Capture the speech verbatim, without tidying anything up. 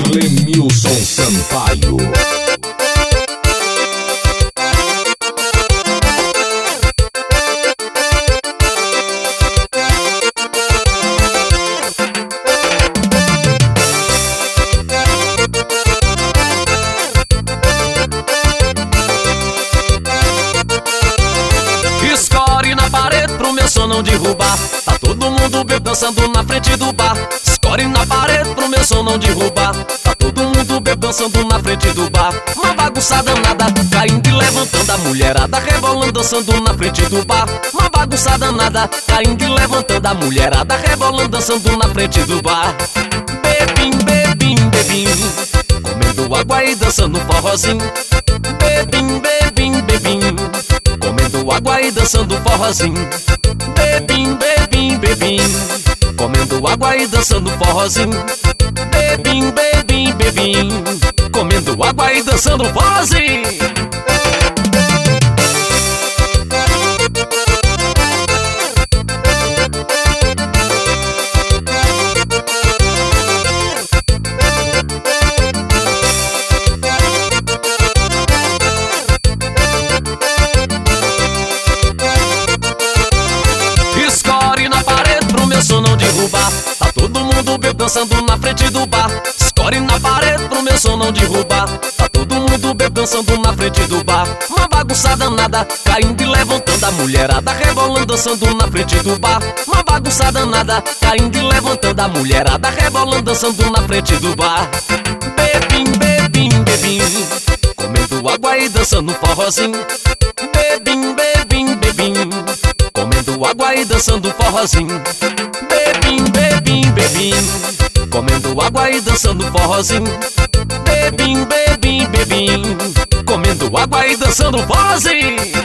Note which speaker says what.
Speaker 1: Clemilson Sampaio.
Speaker 2: Score na parede pro meu som não derrubar. Tá todo mundo bebo dançando na frente do bar. Score na parede pro meu som não derrubar. Tá todo mundo bebo dançando na frente do bar. Uma bagunça danada, caindo e levantando a mulherada, rebolando dançando na frente do bar. Uma bagunça danada, caindo e levantando a mulherada, rebolando dançando na frente do bar. Bebim, bebim, bebim, comendo água e dançando forrozinho. Bebim, bebim, bebim, comendo água e dançando forrozinho. Bebim, bebim, bebim, comendo água e dançando forrozinho. Bebim, bebim, bebim, comendo água e dançando forrozinho. Score na parede pro meu som não derrubar. Tá todo mundo bebo dançando na frente do bar. Score na parede pro meu som não derrubar. Tá todo mundo bebo dançando na frente do bar. Uma bagunça danada, caindo e levantando a mulherada, rebolando dançando na frente do bar. Uma bagunça danada, caindo e levantando a mulherada, rebolando dançando na frente do bar. Bebim, bebim, bebim, comendo água e dançando forrozinho. Bebim, bebim, bebim, comendo água e dançando forrozinho. Bebim, bebim, bebim, comendo água e dançando forrozinho. Bebim, bebim, bebim, comendo água e dançando forrozinho.